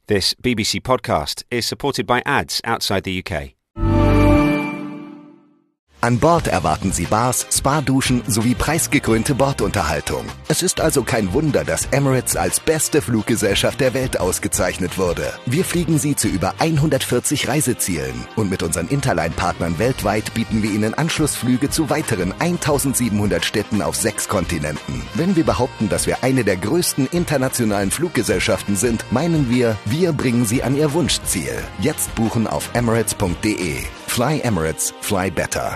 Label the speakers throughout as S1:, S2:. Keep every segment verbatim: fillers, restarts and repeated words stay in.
S1: This B B C podcast is supported by ads outside the U K.
S2: An Bord erwarten Sie Bars, Spa-Duschen sowie preisgekrönte Bordunterhaltung. Es ist also kein Wunder, dass Emirates als beste Fluggesellschaft der Welt ausgezeichnet wurde. Wir fliegen Sie zu über hundertvierzig Reisezielen. Und mit unseren Interline-Partnern weltweit bieten wir Ihnen Anschlussflüge zu weiteren eintausendsiebenhundert Städten auf sechs Kontinenten. Wenn wir behaupten, dass wir eine der größten internationalen Fluggesellschaften sind, meinen wir, wir bringen Sie an Ihr Wunschziel. Jetzt buchen auf emirates punkt de. Fly Emirates, fly better.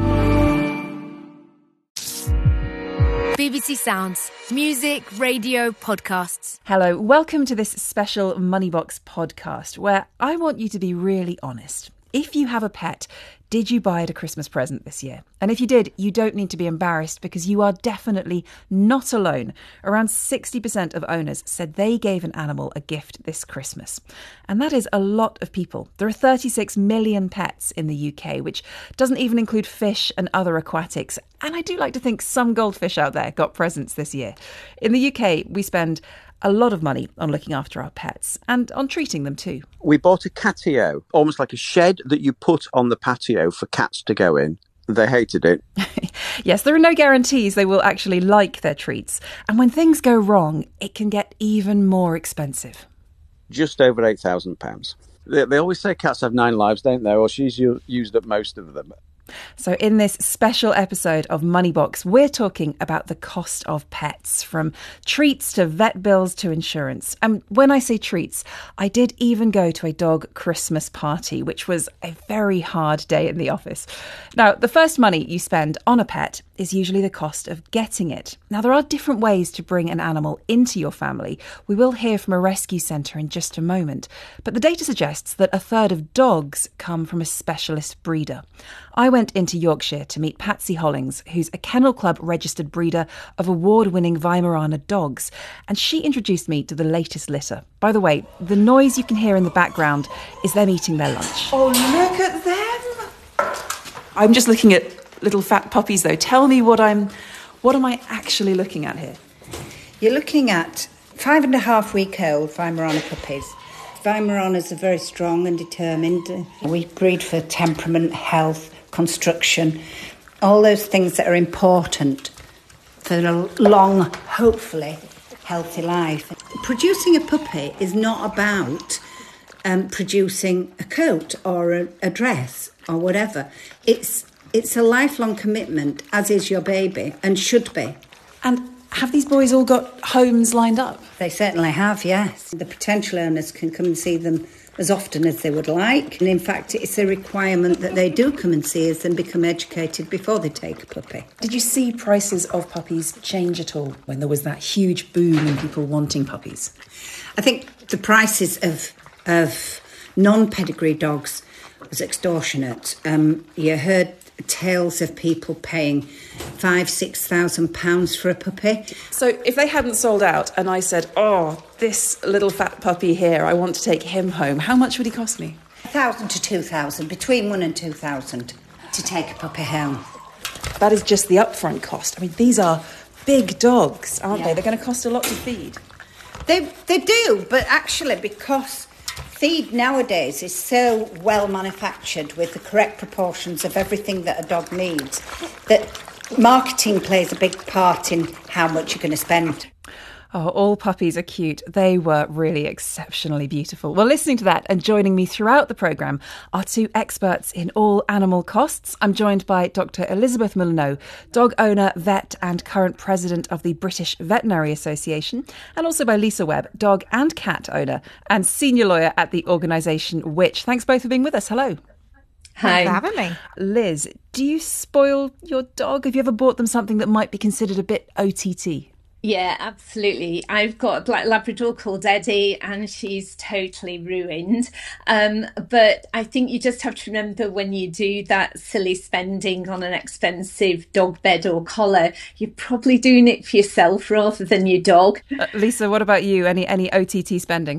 S3: B B C Sounds. Music, radio, podcasts.
S4: Hello, welcome to this special Moneybox podcast where I want you to be really honest. If you have a pet, did you buy it a Christmas present this year? And if you did, you don't need to be embarrassed because you are definitely not alone. Around sixty percent of owners said they gave an animal a gift this Christmas. And that is a lot of people. There are thirty-six million pets in the U K, which doesn't even include fish and other aquatics. And I do like to think some goldfish out there got presents this year. In the U K, we spend a lot of money on looking after our pets and on treating them too.
S5: We bought a catio, almost like a shed that you put on the patio for cats to go in. They hated it.
S4: Yes, there are no guarantees they will actually like their treats. And when things go wrong, it can get even more expensive.
S5: Just over eight thousand pounds. They, they always say cats have nine lives, don't they? Or she's u- used up most of them.
S4: So in this special episode of Moneybox, we're talking about the cost of pets, from treats to vet bills to insurance. And when I say treats, I did even go to a dog Christmas party, which was a very hard day in the office. Now, the first money you spend on a pet is usually the cost of getting it. Now, there are different ways to bring an animal into your family. We will hear from a rescue centre in just a moment. But the data suggests that a third of dogs come from a specialist breeder. I went into Yorkshire to meet Patsy Hollings, who's a Kennel Club registered breeder of award-winning Weimaraner dogs, and she introduced me to the latest litter. By the way, the noise you can hear in the background is them eating their lunch.
S6: Oh, look at them!
S4: I'm just looking at little fat puppies, though. Tell me what I'm, what am I actually looking at here?
S6: You're looking at five and a half week old Weimaraner puppies. Weimaraners are very strong and determined. We breed for temperament, health, construction, all those things that are important for a long, hopefully, healthy life. Producing a puppy is not about um, producing a coat or a, a dress or whatever. It's it's a lifelong commitment, as is your baby, and should be.
S4: And have these boys all got homes lined up?
S6: They certainly have, yes. The potential owners can come and see them as often as they would like. And in fact, it's a requirement that they do come and see us and become educated before they take a puppy.
S4: Did you see prices of puppies change at all when there was that huge boom in people wanting puppies?
S6: I think the prices of of non-pedigree dogs was extortionate. Um, you heard tales of people paying five, six thousand pounds for a puppy.
S4: So if they hadn't sold out and I said, oh, this little fat puppy here, I want to take him home, how much would he cost me?
S6: A thousand to two thousand, between one and two thousand to take a puppy home.
S4: That is just the upfront cost. I mean, these are big dogs, aren't
S6: Yeah.
S4: they? They're going to cost a lot to feed.
S6: They they do, but actually because feed nowadays is so well manufactured with the correct proportions of everything that a dog needs that marketing plays a big part in how much you're going to spend.
S4: Oh, all puppies are cute. They were really exceptionally beautiful. Well, listening to that and joining me throughout the programme are two experts in all animal costs. I'm joined by Doctor Elizabeth Milano, dog owner, vet and current president of the British Veterinary Association, and also by Lisa Webb, dog and cat owner and senior lawyer at the organisation Which. Thanks both for being with us. Hello.
S7: Hi.
S8: Thanks for having me.
S4: Liz, do you spoil your dog? Have you ever bought them something that might be considered a bit O T T?
S7: Yeah, absolutely. I've got a black Labrador called Eddie and she's totally ruined. Um, but I think you just have to remember when you do that silly spending on an expensive dog bed or collar, you're probably doing it for yourself rather than your dog.
S4: Uh, Lisa, what about you? Any any O T T spending?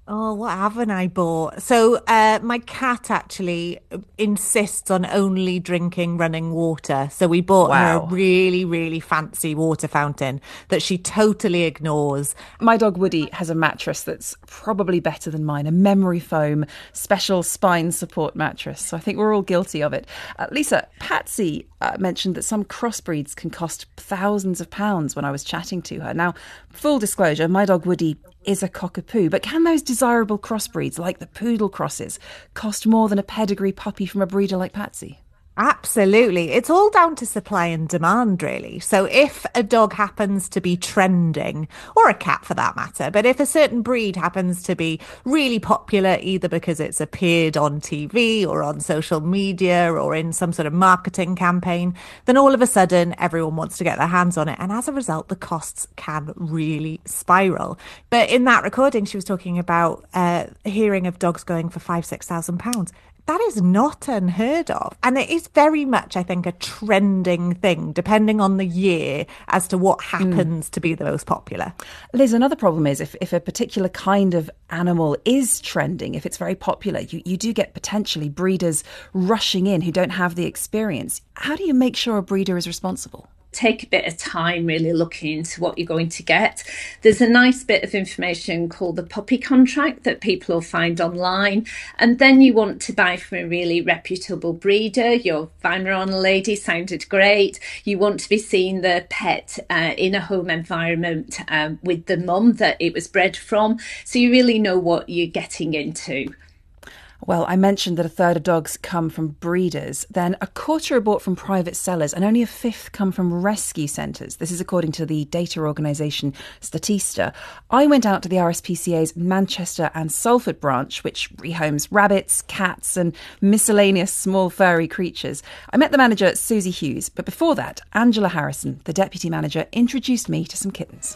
S8: Oh, what haven't I bought? So uh, my cat actually insists on only drinking running water. So we bought
S4: Wow.
S8: her a really, really fancy water fountain that she totally ignores.
S4: My dog Woody has a mattress that's probably better than mine, a memory foam special spine support mattress. So I think we're all guilty of it. Uh, Lisa, Patsy uh, mentioned that some crossbreeds can cost thousands of pounds when I was chatting to her. Now, full disclosure, my dog Woody is a cockapoo, but can those desirable crossbreeds like the poodle crosses cost more than a pedigree puppy from a breeder like Patsy?
S8: Absolutely. It's all down to supply and demand, really. So if a dog happens to be trending, or a cat for that matter, but if a certain breed happens to be really popular, either because it's appeared on T V or on social media or in some sort of marketing campaign, then all of a sudden everyone wants to get their hands on it. And as a result, the costs can really spiral. But in that recording, she was talking about uh, hearing of dogs going for five, six thousand pounds. That is not unheard of. And it is very much, I think, a trending thing, depending on the year, as to what happens mm. to be the most popular.
S4: Liz, another problem is if, if a particular kind of animal is trending, if it's very popular, you, you do get potentially breeders rushing in who don't have the experience. How do you make sure a breeder is responsible?
S7: Take a bit of time really looking into what you're going to get. There's a nice bit of information called the puppy contract that people will find online. And then you want to buy from a really reputable breeder. Your Weimaraner lady sounded great. You want to be seeing the pet uh, in a home environment um, with the mum that it was bred from. So you really know what you're getting into.
S4: Well, I mentioned that a third of dogs come from breeders, then a quarter are bought from private sellers and only a fifth come from rescue centres. This is according to the data organisation Statista. I went out to the R S P C A's Manchester and Salford branch, which rehomes rabbits, cats and miscellaneous small furry creatures. I met the manager, Susie Hughes, but before that, Angela Harrison, the deputy manager, introduced me to some kittens.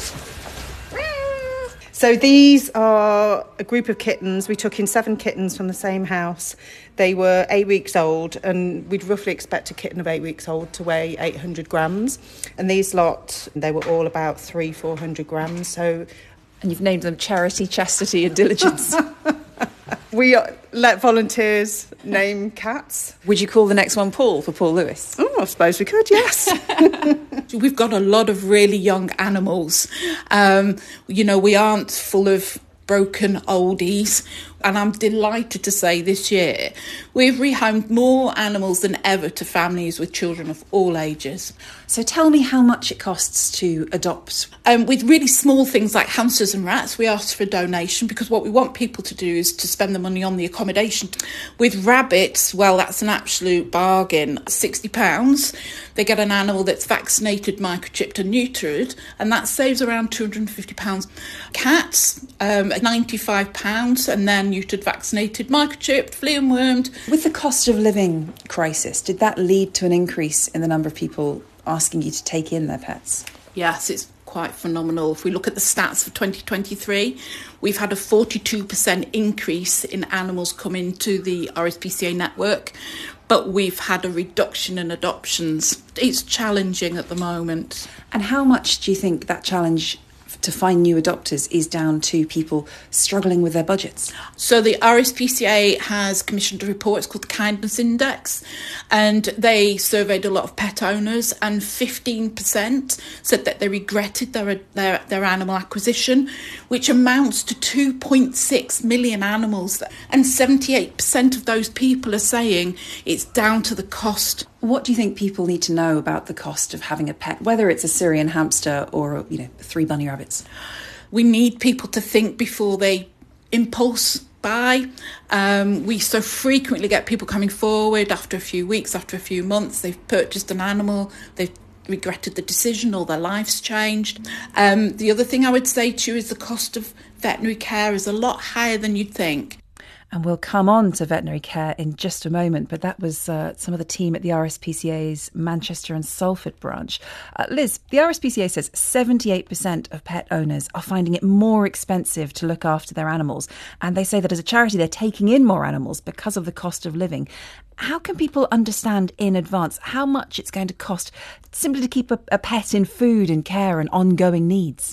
S9: So these are a group of kittens. We took in seven kittens from the same house. They were eight weeks old, and we'd roughly expect a kitten of eight weeks old to weigh eight hundred grams. And these lot, they were all about three, four hundred grams. So,
S4: and you've named them Charity, Chastity and Diligence.
S9: We let volunteers name cats.
S4: Would you call the next one Paul for Paul Lewis?
S9: Oh, I suppose we could, yes.
S10: We've got a lot of really young animals. Um, you know, we aren't full of broken oldies. And I'm delighted to say this year we've rehomed more animals than ever to families with children of all ages.
S4: So tell me how much it costs to adopt.
S10: Um, with really small things like hamsters and rats, we ask for a donation because what we want people to do is to spend the money on the accommodation. With rabbits, well, that's an absolute bargain. sixty pounds. They get an animal that's vaccinated, microchipped and neutered, and that saves around two hundred fifty pounds. Cats, um, ninety-five pounds, and then neutered, vaccinated, microchipped, flea and wormed.
S4: With the cost of living crisis, did that lead to an increase in the number of people asking you to take in their pets?
S10: Yes, it's quite phenomenal. If we look at the stats for twenty twenty-three, we've had a forty-two percent increase in animals coming to the R S P C A network, but we've had a reduction in adoptions. It's challenging at the moment.
S4: And how much do you think that challenge to find new adopters is down to people struggling with their budgets?
S10: So the R S P C A has commissioned a report, it's called the Kindness Index, and they surveyed a lot of pet owners, and fifteen percent said that they regretted their their, their animal acquisition, which amounts to two point six million animals, and seventy-eight percent of those people are saying it's down to the cost.
S4: What do you think people need to know about the cost of having a pet, whether it's a Syrian hamster or, you know, three bunny rabbits?
S10: We need people to think before they impulse buy. Um, we so frequently get people coming forward after a few weeks, after a few months. They've purchased an animal, they've regretted the decision or their life's changed. Um, the other thing I would say to you is the cost of veterinary care is a lot higher than you'd think.
S4: And we'll come on to veterinary care in just a moment, but that was uh, some of the team at the R S P C A's Manchester and Salford branch. Uh, Liz, the R S P C A says seventy-eight percent of pet owners are finding it more expensive to look after their animals. And they say that as a charity, they're taking in more animals because of the cost of living. How can people understand in advance how much it's going to cost simply to keep a, a pet in food and care and ongoing needs?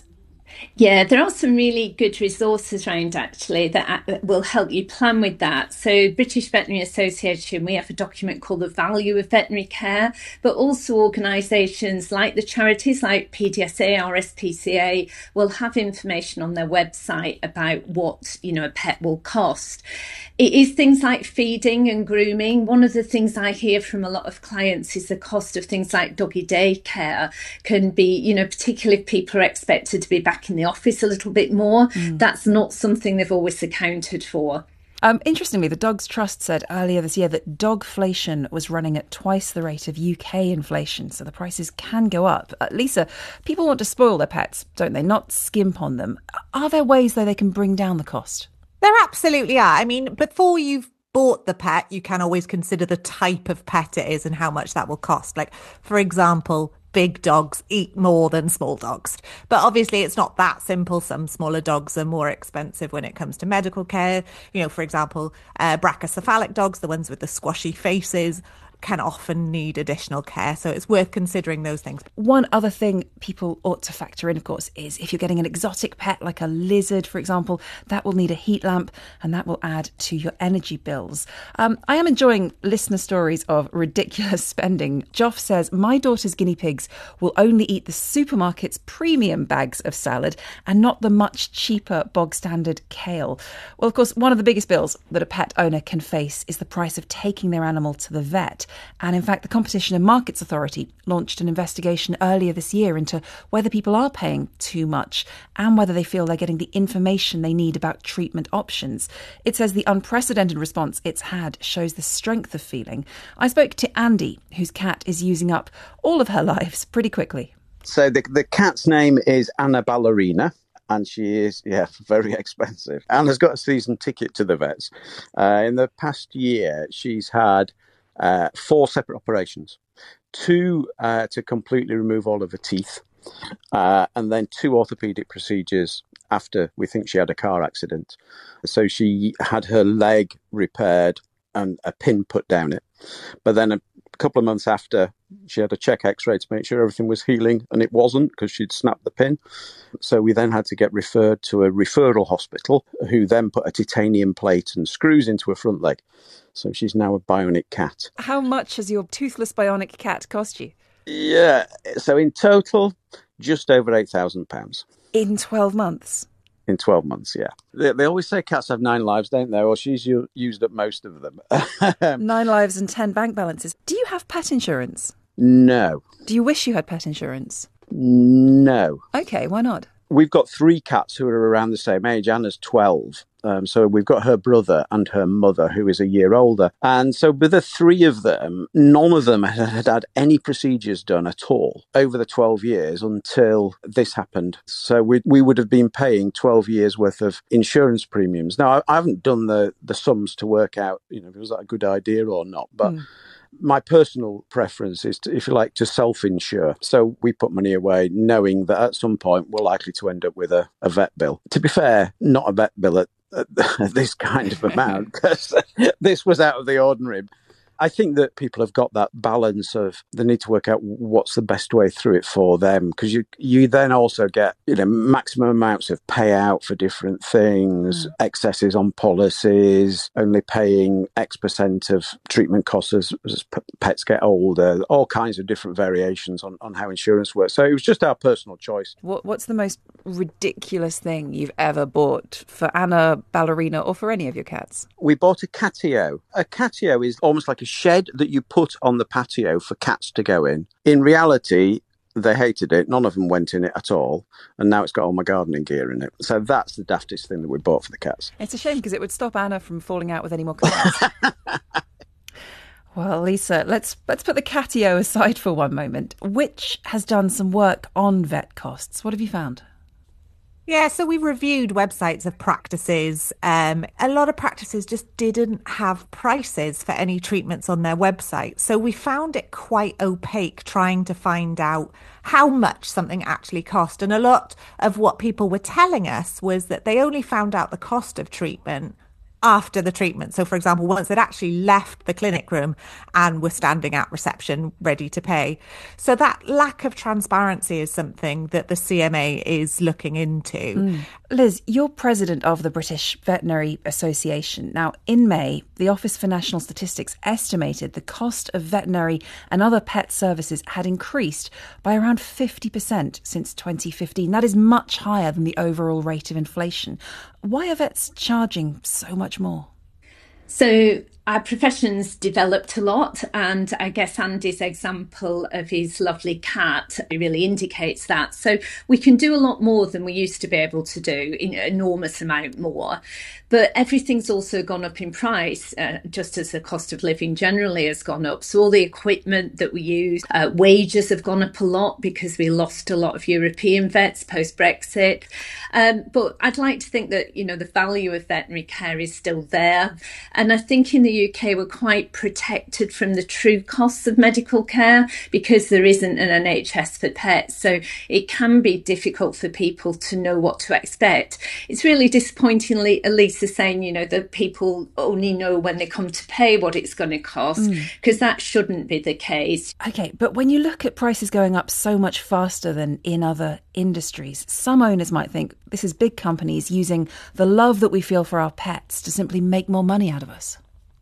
S7: Yeah, there are some really good resources around actually that will help you plan with that. So British Veterinary Association, we have a document called The Value of Veterinary Care, but also organisations like the charities like P D S A, R S P C A will have information on their website about what, you know, a pet will cost. It is things like feeding and grooming. One of the things I hear from a lot of clients is the cost of things like doggy daycare can be, you know, particularly if people are expected to be back in the office a little bit more. Mm. That's not something they've always accounted for.
S4: Um, interestingly, the Dogs Trust said earlier this year that dogflation was running at twice the rate of U K inflation, so the prices can go up. Uh, Lisa, people want to spoil their pets, don't they? Not skimp on them. Are there ways, though, they can bring down the cost?
S8: There absolutely are. I mean, before you've bought the pet, you can always consider the type of pet it is and how much that will cost. Like, for example, big dogs eat more than small dogs. But obviously, it's not that simple. Some smaller dogs are more expensive when it comes to medical care. You know, for example, uh, brachycephalic dogs, the ones with the squashy faces, can often need additional care. So it's worth considering those things.
S4: One other thing people ought to factor in, of course, is if you're getting an exotic pet like a lizard, for example, that will need a heat lamp and that will add to your energy bills. Um, I am enjoying listener stories of ridiculous spending. Joff says, my daughter's guinea pigs will only eat the supermarket's premium bags of salad and not the much cheaper bog standard kale. Well, of course, one of the biggest bills that a pet owner can face is the price of taking their animal to the vet. And in fact, the Competition and Markets Authority launched an investigation earlier this year into whether people are paying too much and whether they feel they're getting the information they need about treatment options. It says the unprecedented response it's had shows the strength of feeling. I spoke to Andy, whose cat is using up all of her lives pretty quickly.
S5: So the, the cat's name is Anna Ballerina. And she is, yeah, very expensive. Anna's got a season ticket to the vets. Uh, in the past year, she's had Uh, four separate operations, two uh, to completely remove all of her teeth, uh, and then two orthopaedic procedures after we think she had a car accident. So she had her leg repaired and a pin put down it. But then a couple of months after, she had a check x-ray to make sure everything was healing, and it wasn't because she'd snapped the pin. So we then had to get referred to a referral hospital, who then put a titanium plate and screws into her front leg. So she's now a bionic cat.
S4: How much has your toothless bionic cat cost you?
S5: Yeah, so in total, just over eight thousand pounds.
S4: In twelve months?
S5: In twelve months, yeah. They, they always say cats have nine lives, don't they? Or she's u- used up most of them.
S4: Nine lives and ten bank balances. Do you have pet insurance?
S5: No.
S4: Do you wish you had pet insurance?
S5: No.
S4: OK, why not?
S5: We've got three cats who are around the same age. Anna's twelve. Um, so we've got her brother and her mother, who is a year older. And so with the three of them, none of them had had any procedures done at all over the twelve years until this happened. So we we would have been paying twelve years worth of insurance premiums. Now, I, I haven't done the, the sums to work out, you know, was that a good idea or not? But mm. my personal preference is, to, if you like, to self-insure. So we put money away knowing that at some point we're likely to end up with a, a vet bill. To be fair, not a vet bill at this kind of amount, because this was out of the ordinary. I think that people have got that balance of they need to work out what's the best way through it for them, because you you then also get, you know, maximum amounts of payout for different things, mm. excesses on policies, only paying X percent of treatment costs as, as pets get older, all kinds of different variations on, on how insurance works. So it was just our personal choice.
S4: What What's the most ridiculous thing you've ever bought for Anna Ballerina or for any of your cats?
S5: We bought a catio. A catio is almost like a shed that you put on the patio for cats to go in. In reality, they hated it. None of them went in it at all. And now it's got all my gardening gear in it. So that's the daftest thing that we bought for the cats.
S4: It's a shame because it would stop Anna from falling out with any more cats. Well, Lisa, let's let's put the catio aside for one moment. Which has done some work on vet costs? What have you found?
S8: Yeah, so we reviewed websites of practices. Um, a lot of practices just didn't have prices for any treatments on their website. So we found it quite opaque trying to find out how much something actually cost. And a lot of what people were telling us was that they only found out the cost of treatment after the treatment. So, for example, once they'd actually left the clinic room and were standing at reception ready to pay. So that lack of transparency is something that the C M A is looking into.
S4: Mm. Liz, you're president of the British Veterinary Association. Now, in May, the Office for National Statistics estimated the cost of veterinary and other pet services had increased by around fifty percent since twenty fifteen. That is much higher than the overall rate of inflation. Why are vets charging so much more?
S7: So our profession's developed a lot, and I guess Andy's example of his lovely cat really indicates that. So we can do a lot more than we used to be able to do, an enormous amount more. But everything's also gone up in price, uh, just as the cost of living generally has gone up. So all the equipment that we use, uh, wages have gone up a lot because we lost a lot of European vets post-Brexit. Um, but I'd like to think that, you know, the value of veterinary care is still there. And I think in the U K we're quite protected from the true costs of medical care because there isn't an N H S for pets. So it can be difficult for people to know what to expect. It's really disappointingly, at least is saying, you know, that people only know when they come to pay what it's going to cost, because mm. that shouldn't be the case.
S4: OK, but when you look at prices going up so much faster than in other industries, some owners might think this is big companies using the love that we feel for our pets to simply make more money out of us.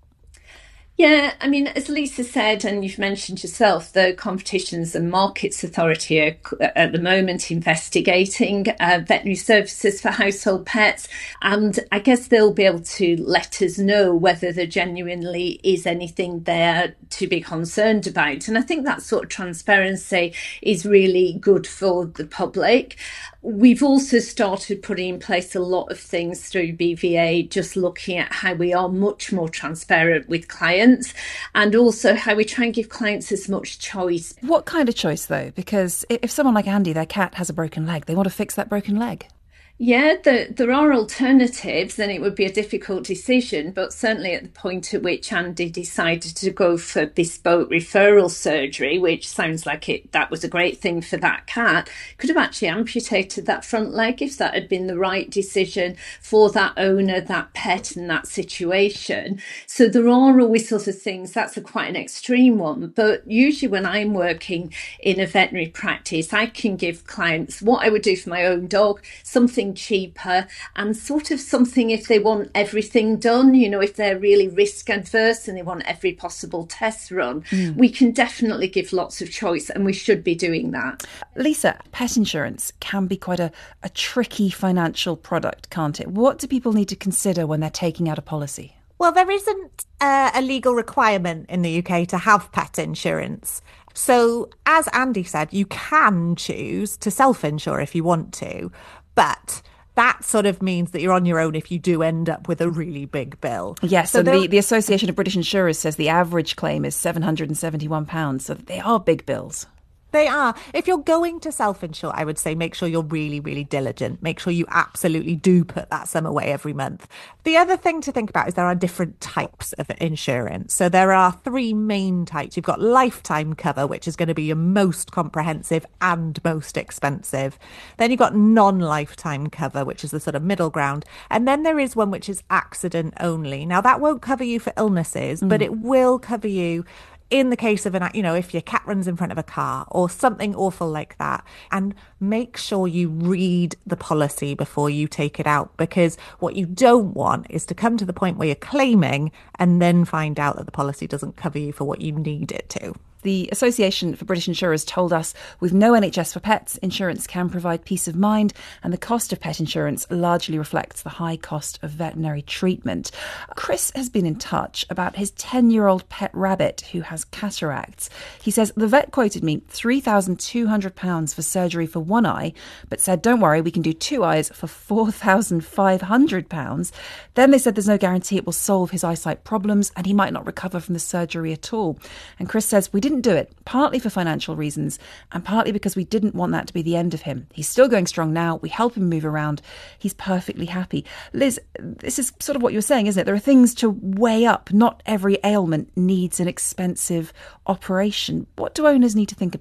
S7: Yeah, I mean, as Lisa said, and you've mentioned yourself, the Competitions and Markets Authority are at the moment investigating uh, veterinary services for household pets. And I guess they'll be able to let us know whether there genuinely is anything there to be concerned about. And I think that sort of transparency is really good for the public. We've also started putting in place a lot of things through B V A, just looking at how we are much more transparent with clients and also how we try and give clients as much choice.
S4: What kind of choice, though? Because if someone like Andy, their cat has a broken leg, they want to fix that broken leg.
S7: Yeah, the, there are alternatives, and it would be a difficult decision, but certainly at the point at which Andy decided to go for bespoke referral surgery, which sounds like it that was a great thing for that cat, could have actually amputated that front leg if that had been the right decision for that owner, that pet and that situation. So there are always sort of things, that's a quite an extreme one, but usually when I'm working in a veterinary practice, I can give clients what I would do for my own dog, something cheaper, and sort of something if they want everything done, you know, if they're really risk adverse and they want every possible test run, mm. we can definitely give lots of choice, and we should be doing that.
S4: Lisa, pet insurance can be quite a, a tricky financial product, can't it? What do people need to consider when they're taking out a policy?
S8: Well, there isn't uh, a legal requirement in the U K to have pet insurance. So, as Andy said, you can choose to self-insure if you want to. But that sort of means that you're on your own if you do end up with a really big bill.
S4: Yes, so and the, the Association of British Insurers says the average claim is seven hundred seventy-one pounds, so they are big bills.
S8: They are. If you're going to self-insure, I would say make sure you're really, really diligent. Make sure you absolutely do put that sum away every month. The other thing to think about is there are different types of insurance. So there are three main types. You've got lifetime cover, which is going to be your most comprehensive and most expensive. Then you've got non-lifetime cover, which is the sort of middle ground. And then there is one which is accident only. Now, that won't cover you for illnesses, mm. but it will cover you in the case of an, you know, if your cat runs in front of a car or something awful like that. And make sure you read the policy before you take it out, because what you don't want is to come to the point where you're claiming and then find out that the policy doesn't cover you for what you need it to.
S4: The Association for British Insurers told us with no N H S for pets, insurance can provide peace of mind, and the cost of pet insurance largely reflects the high cost of veterinary treatment. Chris has been in touch about his ten-year-old pet rabbit who has cataracts. He says the vet quoted me three thousand two hundred pounds for surgery for one eye, but said, don't worry, we can do two eyes for four thousand five hundred pounds. Then they said there's no guarantee it will solve his eyesight problems and he might not recover from the surgery at all. And Chris says we didn't do it, partly for financial reasons and partly because we didn't want that to be the end of him. He's still going strong now. We help him move around. He's perfectly happy. Liz, this is sort of what you were saying, isn't it? There are things to weigh up. Not every ailment needs an expensive operation. What do owners need to think about?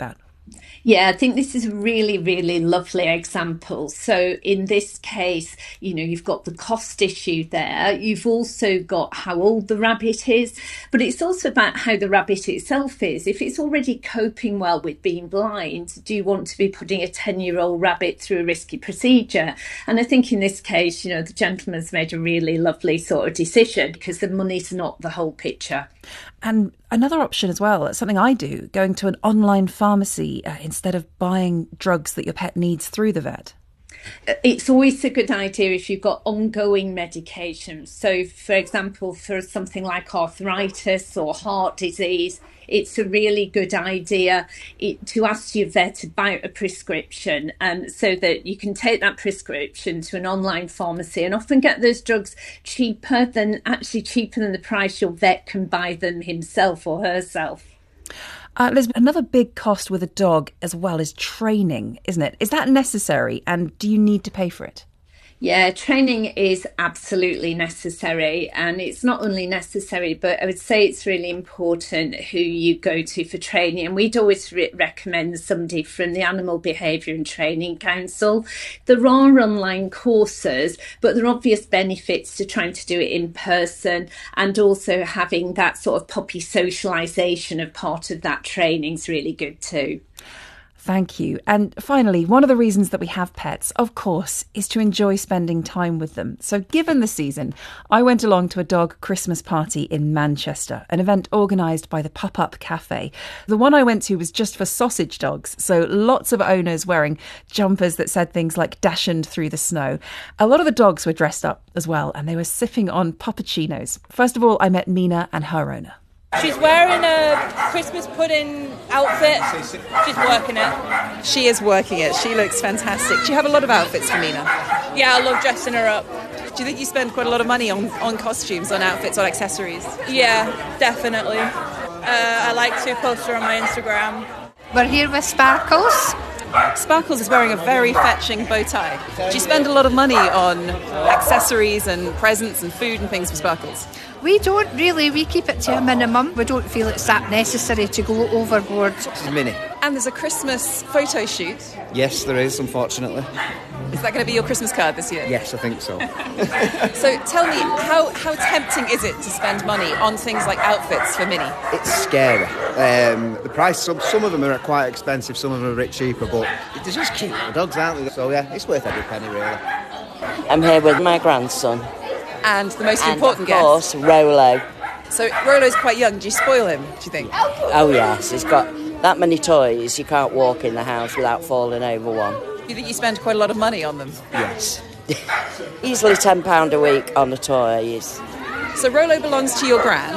S7: Yeah, I think this is a really, really lovely example. So in this case, you know, you've got the cost issue there. You've also got how old the rabbit is, but it's also about how the rabbit itself is. If it's already coping well with being blind, do you want to be putting a ten-year-old rabbit through a risky procedure? And I think in this case, you know, the gentleman's made a really lovely sort of decision because the money's not the whole picture.
S4: And another option as well, something I do, going to an online pharmacy uh, instead of buying drugs that your pet needs through the vet.
S7: It's always a good idea if you've got ongoing medications. So, for example, for something like arthritis or heart disease, it's a really good idea it, to ask your vet about a prescription um, so that you can take that prescription to an online pharmacy and often get those drugs cheaper than actually cheaper than the price your vet can buy them himself or herself.
S4: Uh, Liz, another big cost with a dog as well is training, isn't it? Is that necessary and do you need to pay for it?
S7: Yeah, training is absolutely necessary, and it's not only necessary, but I would say it's really important who you go to for training. And we'd always re- recommend somebody from the Animal Behaviour and Training Council. There are online courses, but there are obvious benefits to trying to do it in person, and also having that sort of puppy socialisation of part of that training is really good too.
S4: Thank you. And finally, one of the reasons that we have pets, of course, is to enjoy spending time with them. So given the season, I went along to a dog Christmas party in Manchester, an event organised by the Pop-Up Cafe. The one I went to was just for sausage dogs, so lots of owners wearing jumpers that said things like Dachshund through the snow. A lot of the dogs were dressed up as well, and they were sipping on puppuccinos. First of all, I met Mina and her owner.
S11: She's wearing a Christmas pudding outfit. She's working it.
S12: She is working it. She looks fantastic. Do you have a lot of outfits for Mina?
S11: Yeah, I love dressing her up.
S12: Do you think you spend quite a lot of money on, on costumes, on outfits, on accessories?
S11: Yeah, definitely. Uh, I like to post her on my Instagram.
S13: We're here with Sparkles.
S12: Sparkles is wearing a very fetching bow tie. Do you spend a lot of money on accessories and presents and food and things for Sparkles?
S13: We don't really. We keep it to a minimum. We don't feel it's that necessary to go overboard.
S14: This is Minnie.
S12: And there's a Christmas photo shoot.
S14: Yes, there is, unfortunately.
S12: Is that going to be your Christmas card this year?
S14: Yes, I think so.
S12: So tell me, how, how tempting is it to spend money on things like outfits for Minnie?
S14: It's scary. Um, the price, some, some of them are quite expensive, some of them are a bit cheaper, but they're just cute little dogs, aren't they? So yeah, it's worth every penny, really.
S15: I'm here with my grandson.
S12: And the most
S15: and
S12: important
S15: guest. Of course,
S12: guest.
S15: Rolo.
S12: So Rolo's quite young. Do you spoil him, do you think?
S15: Oh, yes. He's got that many toys, you can't walk in the house without falling over one.
S12: Do you think you spend quite a lot of money on them?
S14: Yes.
S15: Easily ten pounds a week on the toys.
S12: So Rolo belongs to your gran?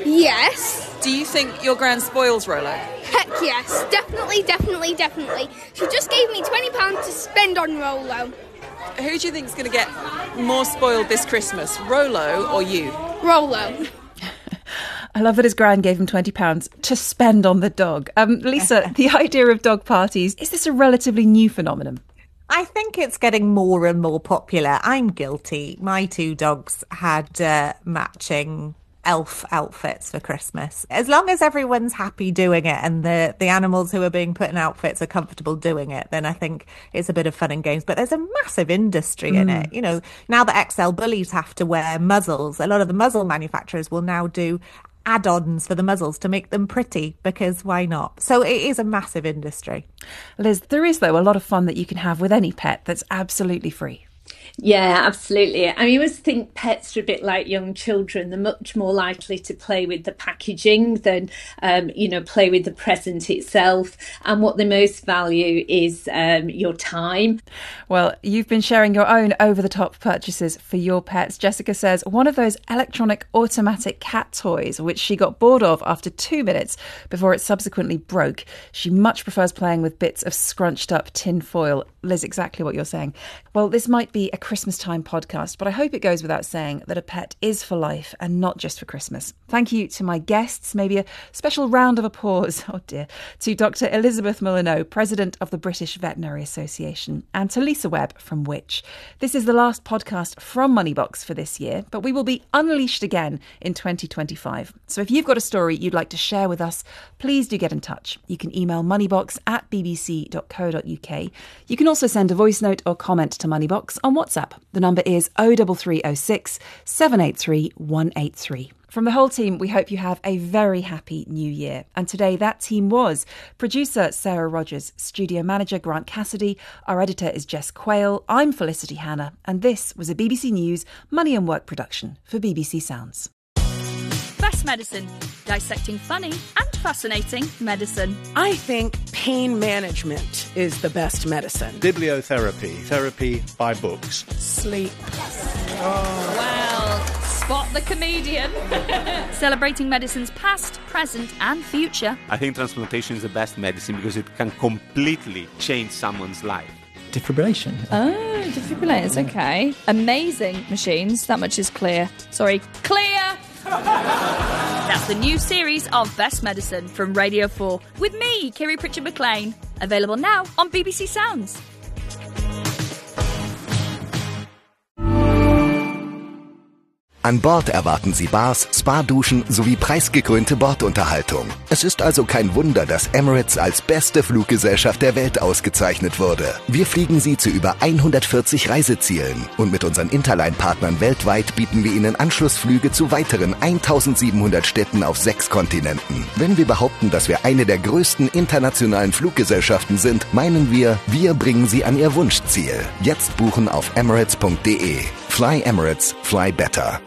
S16: Yes.
S12: Do you think your gran spoils Rolo?
S16: Heck yes. Definitely, definitely, definitely. She just gave me twenty pounds to spend on Rolo.
S12: Who do you think is going to get more spoiled this Christmas, Rolo or you?
S16: Rolo.
S4: I love that his gran gave him twenty pounds to spend on the dog. Um, Lisa, the idea of dog parties, is this a relatively new phenomenon?
S8: I think it's getting more and more popular. I'm guilty. My two dogs had uh, matching elf outfits for Christmas. As long as everyone's happy doing it and the, the animals who are being put in outfits are comfortable doing it, then I think it's a bit of fun and games. But there's a massive industry in mm. it. You know, now that X L bullies have to wear muzzles, a lot of the muzzle manufacturers will now do add-ons for the muzzles to make them pretty, because why not? So it is a massive industry.
S4: Liz, there is, though, a lot of fun that you can have with any pet that's absolutely free.
S7: Yeah, absolutely. I mean, I always think pets are a bit like young children. They're much more likely to play with the packaging than, um, you know, play with the present itself. And what they most value is um, your time.
S4: Well, you've been sharing your own over-the-top purchases for your pets. Jessica says one of those electronic automatic cat toys, which she got bored of after two minutes before it subsequently broke. She much prefers playing with bits of scrunched up tin foil. Liz, exactly what you're saying. Well, this might be a a Christmas time podcast, but I hope it goes without saying that a pet is for life and not just for Christmas. Thank you to my guests. Maybe a special round of applause, oh dear, to Doctor Elizabeth Molyneux, President of the British Veterinary Association, and to Lisa Webb from Which. This is the last podcast from Moneybox for this year, but we will be unleashed again in twenty twenty-five. So if you've got a story you'd like to share with us, please do get in touch. You can email moneybox at b b c dot co dot u k. You can also send a voice note or comment to Moneybox on WhatsApp. The number is oh three three oh six, seven eight three, one eight three. From the whole team, we hope you have a very happy new year. And today that team was producer Sarah Rogers, studio manager Grant Cassidy, our editor is Jess Quayle, I'm Felicity Hannah, and this was a B B C News Money and Work production for B B C Sounds.
S17: Best Medicine, dissecting funny and fascinating medicine.
S18: I think pain management is the best medicine.
S19: Bibliotherapy, therapy by books.
S18: Sleep.
S17: Oh. Well, spot the comedian. Celebrating medicine's past, present and future.
S1: I think transplantation is the best medicine because it can completely change someone's life.
S20: Defibrillation.
S17: Oh, defibrillators, okay. Amazing machines, that much is clear. Sorry, clear! That's the new series of Best Medicine from Radio four with me, Kiri Pritchard McLean. Available now on B B C Sounds.
S2: An Bord erwarten Sie Bars, Spa-Duschen sowie preisgekrönte Bordunterhaltung. Es ist also kein Wunder, dass Emirates als beste Fluggesellschaft der Welt ausgezeichnet wurde. Wir fliegen Sie zu über hundertvierzig Reisezielen und mit unseren Interline-Partnern weltweit bieten wir Ihnen Anschlussflüge zu weiteren eintausendsiebenhundert Städten auf sechs Kontinenten. Wenn wir behaupten, dass wir eine der größten internationalen Fluggesellschaften sind, meinen wir, wir bringen Sie an Ihr Wunschziel. Jetzt buchen auf emirates punkt de. Fly Emirates, fly better.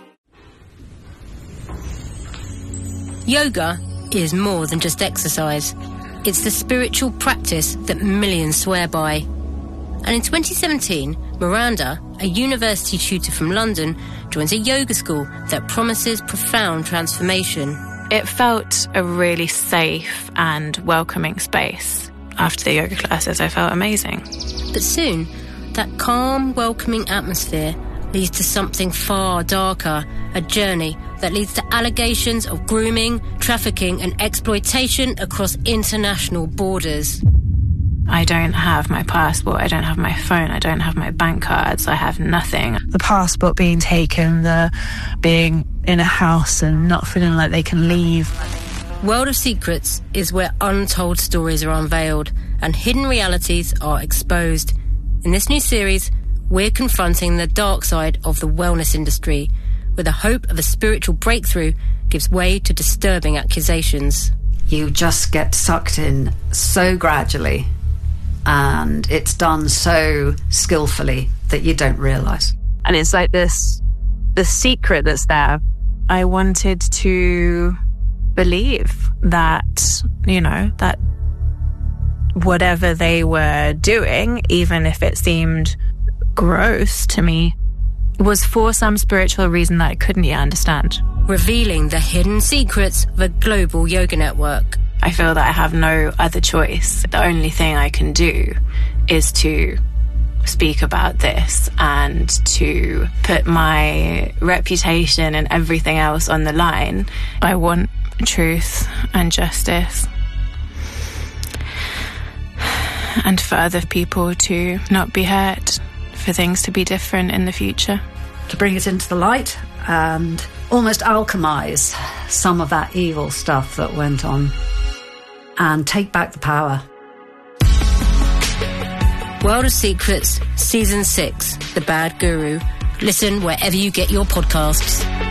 S21: Yoga is more than just exercise. It's the spiritual practice that millions swear by. And in twenty seventeen, Miranda, a university tutor from London, joins a yoga school that promises profound transformation.
S22: It felt a really safe and welcoming space. After the yoga classes, I felt amazing.
S21: But soon, that calm, welcoming atmosphere leads to something far darker, a journey that leads to allegations of grooming, trafficking and exploitation across international borders.
S22: I don't have my passport, I don't have my phone, I don't have my bank cards, I have nothing.
S23: The passport being taken, the being in a house and not feeling like they can leave.
S21: World of Secrets is where untold stories are unveiled and hidden realities are exposed. In this new series, we're confronting the dark side of the wellness industry, where the hope of a spiritual breakthrough gives way to disturbing accusations.
S24: You just get sucked in so gradually, and it's done so skillfully that you don't realise.
S22: And it's like this, the secret that's there. I wanted to believe that, you know, that whatever they were doing, even if it seemed gross to me, was for some spiritual reason that I couldn't yet understand.
S21: Revealing the hidden secrets of a global yoga network.
S22: I feel that I have no other choice. The only thing I can do is to speak about this and to put my reputation and everything else on the line. I want truth and justice, and for other people to not be hurt, for things to be different in the future.
S24: To bring it into the light and almost alchemise some of that evil stuff that went on and take back the power.
S21: World of Secrets, Season six, The Bad Guru. Listen wherever you get your podcasts.